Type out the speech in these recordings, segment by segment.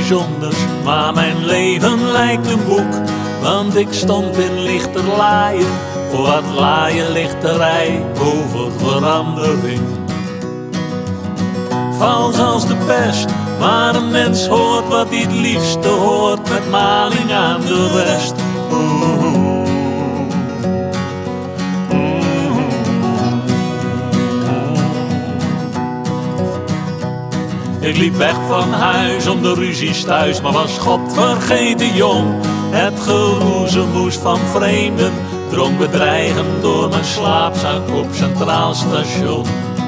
bijzonders, maar mijn leven lijkt een boek. Want ik stond in lichterlaaien, voor wat laaien lichterij over verandering. Vals als de pest, maar een mens hoort wat hij het liefste hoort, met maling aan de rest. Ik liep weg van huis om de ruzies thuis, maar was godvergeten jong. Het geroezemoes van vreemden drong bedreigend door mijn slaapzak op Centraal Station.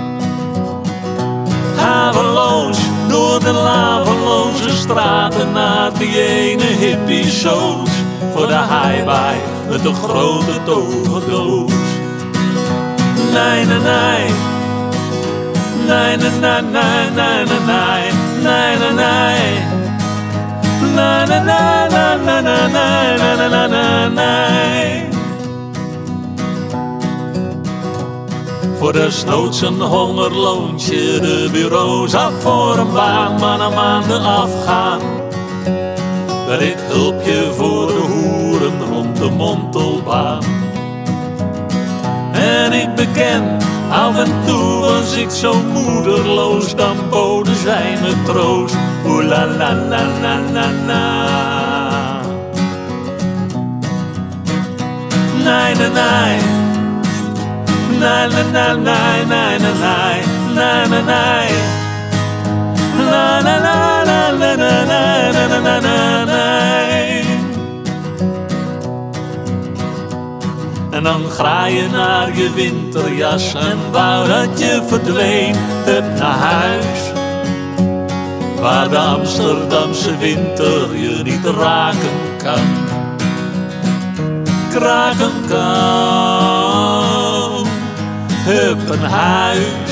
Haveloos door de laveloze straten naar die ene hippie-soos, voor de highbay met de grote toverdoos. Nee, nee, nee. Nee, nee, nee, nee, nee, nee, nee, nee, nee. Nee, nee, nee, nee, nee, nee, nee, nee, nee. Voor desnoods een hongerloontje, de bureaus af voor een baan, maar na maanden afgaan. Ben ik hulpje voor de hoeren rond de Montelbaan. En ik beken, af en toe was ik zo moederloos, dan boden zij me troost. Oeh la la la la la la. Nee, nee, nee. Nee, nee, nee, nee, nee, nee, nee, nee, nee. La la la la la la la la la la. En dan graai je naar je winterjas en wou dat je verdween, hup naar huis. Waar de Amsterdamse winter je niet raken kan, kraken kan. Hup een huis.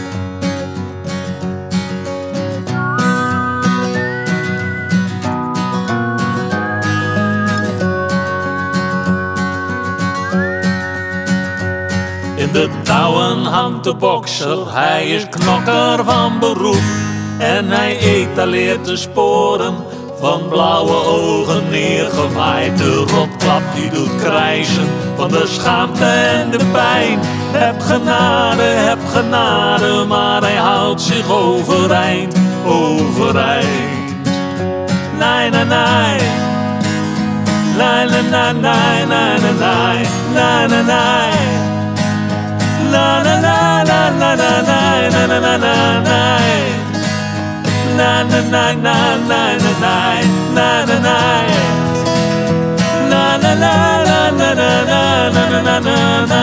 In de touwen hangt de bokser, hij is knokker van beroep. En hij etaleert de sporen van blauwe ogen neergemaaid. De rotklap die doet krijsen van de schaamte en de pijn. Heb genade, maar hij houdt zich overeind, overeind. Nee, nee, nee. Nee, nee, nee, nee, nee, nee, nee, nee, nee. Na na na na na na na na na na na na. Na na na na na na na na na. Na na na na na na na na na na.